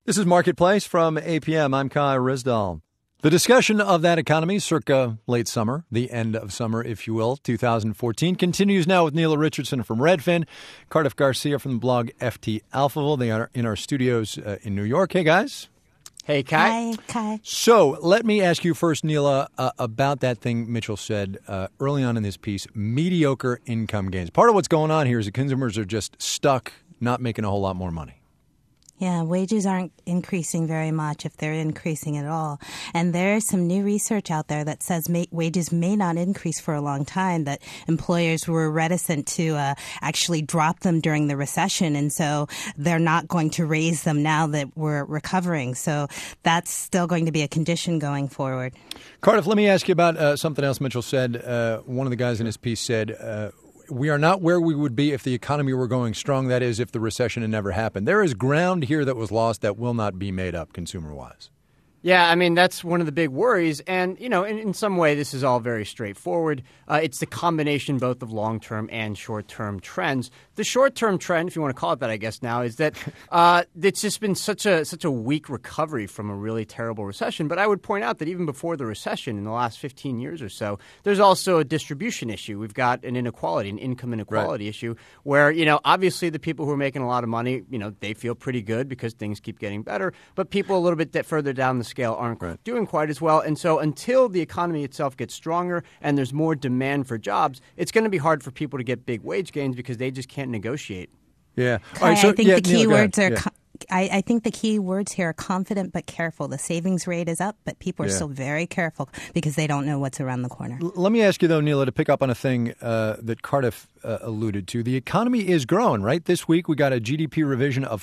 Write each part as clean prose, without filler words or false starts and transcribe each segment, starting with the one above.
This is Marketplace from APM. I'm Kai Rizdal. The discussion of that economy circa late summer, the end of summer, if you will, 2014, continues now with Neela Richardson from Redfin, Cardiff Garcia from the blog FT Alphaville. They are in our studios in New York. Hey, guys. Hey, Kai. Hi, Kai. So let me ask you first, Neela, about that thing Mitchell said early on in this piece, mediocre income gains. Part of what's going on here is that consumers are just stuck not making a whole lot more money. Yeah, wages aren't increasing very much, if they're increasing at all. And there's some new research out there that says wages may not increase for a long time, that employers were reticent to actually drop them during the recession. And so they're not going to raise them now that we're recovering. So that's still going to be a condition going forward. Cardiff, let me ask you about something else Mitchell said. One of the guys in his piece said, we are not where we would be if the economy were going strong, that is, if the recession had never happened. There is ground here that was lost that will not be made up consumer-wise. Yeah, I mean, that's one of the big worries. And, you know, in some way, this is all very straightforward. It's the combination both of long-term and short-term trends. The short-term trend, if you want to call it that, I guess now, is that it's just been such a weak recovery from a really terrible recession. But I would point out that even before the recession, in the last 15 years or so, there's also a distribution issue. We've got an inequality, an income inequality issue where, you know, obviously the people who are making a lot of money, you know, they feel pretty good because things keep getting better. But people a little bit further down the scale aren't doing quite as well. And so until the economy itself gets stronger and there's more demand for jobs, it's going to be hard for people to get big wage gains because they just can't negotiate. Yeah. All right, so, I think the key words are I think the key words here are confident but careful. The savings rate is up, but people are still very careful because they don't know what's around the corner. Let me ask you, though, Neela, to pick up on a thing that Cardiff alluded to. The economy is growing, right? This week we got a GDP revision of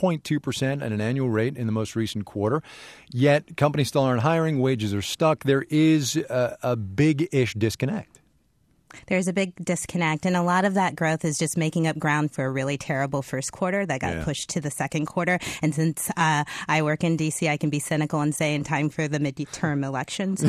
4.2% at an annual rate in the most recent quarter. Yet companies still aren't hiring. Wages are stuck. There is a big-ish disconnect. There's a big disconnect, and a lot of that growth is just making up ground for a really terrible first quarter that got pushed to the second quarter. And since I work in D.C., I can be cynical and say in time for the midterm elections.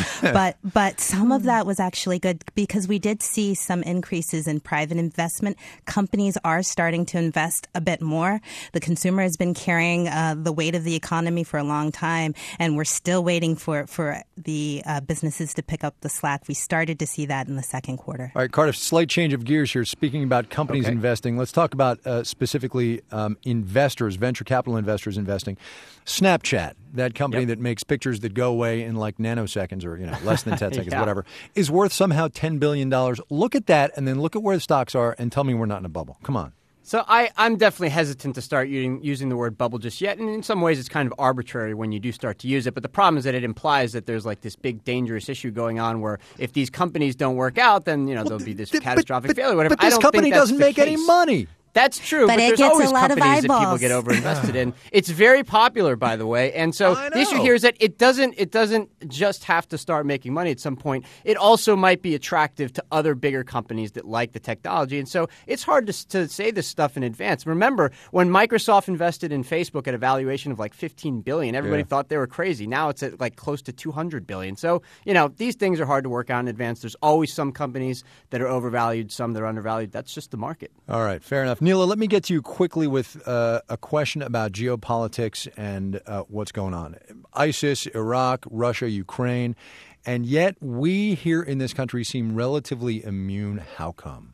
but some of that was actually good because we did see some increases in private investment. Companies are starting to invest a bit more. The consumer has been carrying the weight of the economy for a long time, and we're still waiting for the businesses to pick up the slack. We started to see that in the second quarter. All right, Cardiff, slight change of gears here. Speaking about companies investing, let's talk about specifically investors, venture capital investors investing. Snapchat, that company that makes pictures that go away in like nanoseconds or less than 10 seconds, whatever, is worth somehow $10 billion. Look at that and then look at where the stocks are and tell me we're not in a bubble. Come on. So I'm definitely hesitant to start using the word bubble just yet. And in some ways, it's kind of arbitrary when you do start to use it. But the problem is that it implies that there's like this big dangerous issue going on where if these companies don't work out, then there'll be this catastrophic failure. Whatever. But this company doesn't make any money. That's true, but it there's gets always a lot of companies that eyeballs. people get overinvested in. It's very popular, by the way, and so the issue here is that it doesn't just have to start making money at some point. It also might be attractive to other bigger companies that like the technology, and so it's hard to say this stuff in advance. Remember, when Microsoft invested in Facebook at a valuation of like $15 billion, everybody thought they were crazy. Now it's at like close to $200 billion. So these things are hard to work out in advance. There's always some companies that are overvalued, some that are undervalued. That's just the market. All right, fair enough. Neela, let me get to you quickly with a question about geopolitics and what's going on. ISIS, Iraq, Russia, Ukraine, and yet we here in this country seem relatively immune. How come?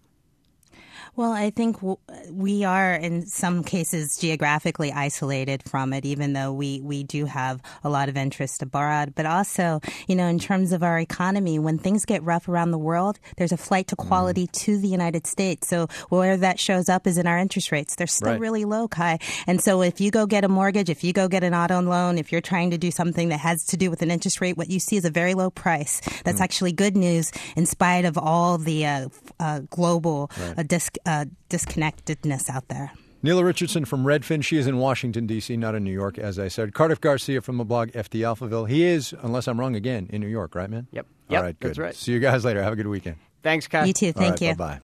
Well, I think we are in some cases geographically isolated from it, even though we do have a lot of interest abroad. But also, in terms of our economy, when things get rough around the world, there's a flight to quality to the United States. So where that shows up is in our interest rates. They're still really low, Kai. And so if you go get a mortgage, if you go get an auto loan, if you're trying to do something that has to do with an interest rate, what you see is a very low price. That's actually good news in spite of all the global disconnectedness out there. Neela Richardson from Redfin. She is in Washington, D.C., not in New York, as I said. Cardiff Garcia from the blog FT Alphaville. He is, unless I'm wrong again, in New York, right, man? Yep. All right, good. That's right. See you guys later. Have a good weekend. Thanks, Kai. You too. Thank you. Bye-bye.